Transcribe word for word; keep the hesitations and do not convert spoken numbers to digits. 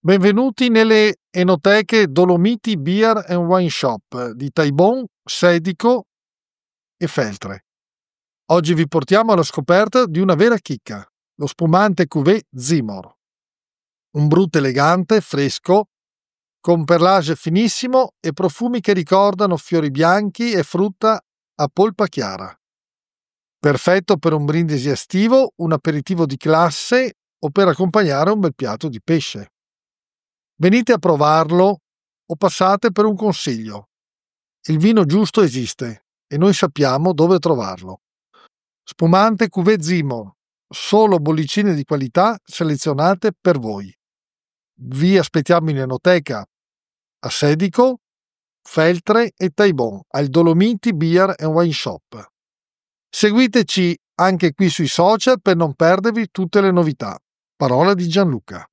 Benvenuti nelle enoteche Dolomiti Beer and Wine Shop di Taibon, Sedico e Feltre. Oggi vi portiamo alla scoperta di una vera chicca, lo spumante Cuvée Zimor. Un brut elegante, fresco, con perlage finissimo e profumi che ricordano fiori bianchi e frutta a polpa chiara. Perfetto per un brindisi estivo, un aperitivo di classe o per accompagnare un bel piatto di pesce. Venite a provarlo o passate per un consiglio. Il vino giusto esiste e noi sappiamo dove trovarlo. Spumante Cuvée Zimor, solo bollicine di qualità selezionate per voi. Vi aspettiamo in enoteca a Sedico, Feltre e Taibon al Dolomiti Beer and Wine Shop. Seguiteci anche qui sui social per non perdervi tutte le novità. Parola di Gianluca.